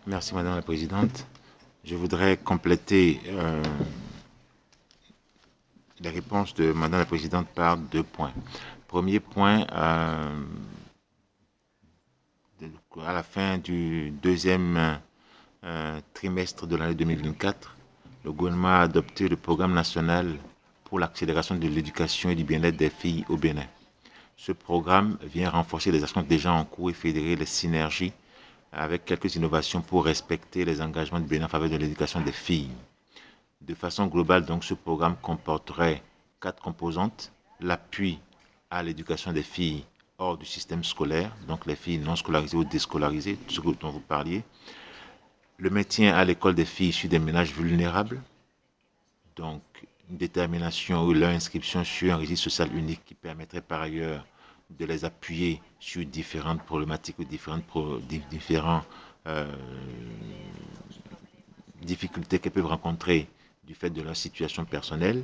Merci Madame la Présidente. Je voudrais compléter les réponses de Madame la Présidente par 2 points. Premier point, à la fin du deuxième trimestre de l'année 2024, le gouvernement a adopté le programme national pour l'accélération de l'éducation et du bien-être des filles au Bénin. Ce programme vient renforcer les actions déjà en cours et fédérer les synergies avec quelques innovations pour respecter les engagements du Bénin en faveur de l'éducation des filles. De façon globale, donc, ce programme comporterait 4 composantes: l'appui à l'éducation des filles hors du système scolaire, donc les filles non scolarisées ou déscolarisées, ce dont vous parliez; le maintien à l'école des filles issues des ménages vulnérables, donc une détermination ou leur inscription sur un registre social unique qui permettrait par ailleurs de les appuyer sur différentes problématiques ou différents euh, difficultés qu'elles peuvent rencontrer du fait de leur situation personnelle;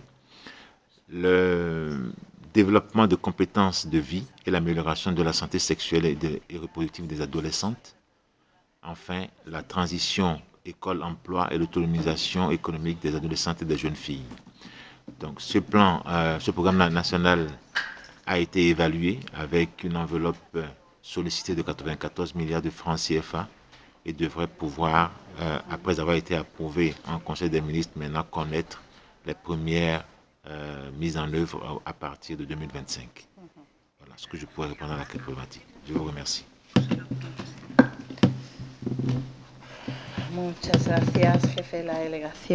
le développement de compétences de vie et l'amélioration de la santé sexuelle et reproductive des adolescentes; enfin, la transition école-emploi et l'autonomisation économique des adolescentes et des jeunes filles. Donc, ce programme national a été évalué avec une enveloppe sollicitée de 94 milliards de francs CFA et devrait pouvoir, après avoir été approuvé en Conseil des ministres, maintenant connaître les premières mises en œuvre à partir de 2025. Voilà ce que je pourrais répondre à la problématique. Je vous remercie. Muchas gracias, jefe de la delegación.